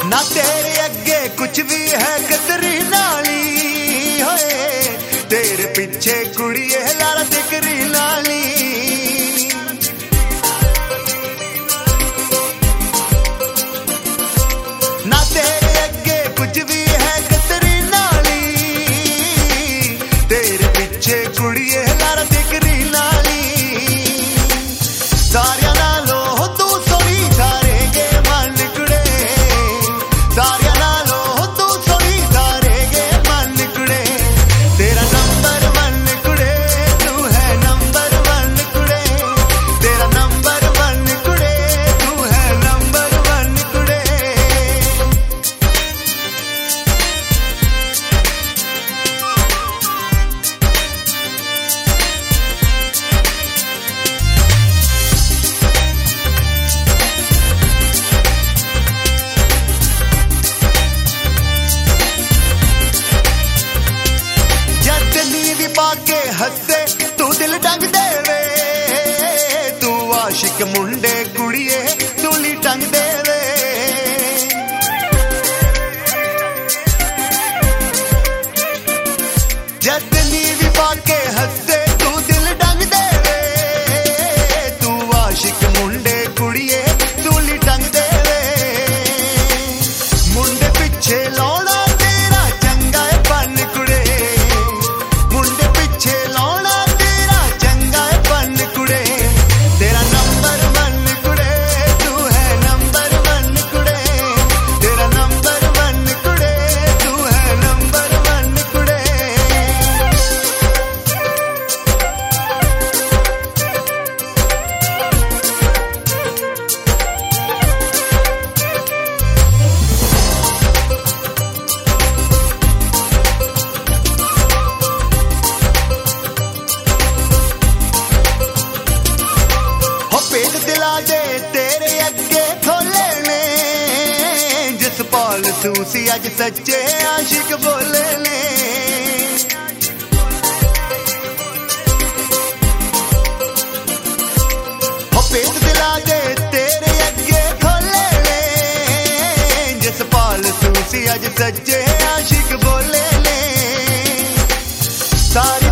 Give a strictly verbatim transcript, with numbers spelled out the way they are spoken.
ना तेरे अगे कुछ भी है कतरी नाली होए, तेरे पीछे कुड़िए लारा दिकरी लाली। ना तेरे अगे कुछ भी है कतरी नाली, तेरे पीछे कुड़िए लारा दिकरी लाली। सारिया नालो तू सोनी धारेगे मन कुड़े, सारिया नालो तू सोनी धारेगे मन कुड़े। तेरा नंबर वन कुड़े, तू है नंबर वन कुड़े, तेरा नंबर वन कुड़े, तू है नंबर वन कुड़े। पाके हसे तू दिल टंग देवे, तू आशिक मुंडे कुड़िए तुली टंग देवे। जतनी भी पाके हसे तू दिल टंग देवे, तू आशिक मुंडे कुड़िए तुली टंग देवे। मुंडे पिछे लौड़ा तेरा चंगा है पन कुड़े, दे तेरे अगे खोले ने, जसपाल सूसी अज सच्चे आशिक बोले ने। हो पेट दिला दे तेरे अगे खोले ने, जसपाल सूसी अज सच्चे आशिक बोले ने। सारे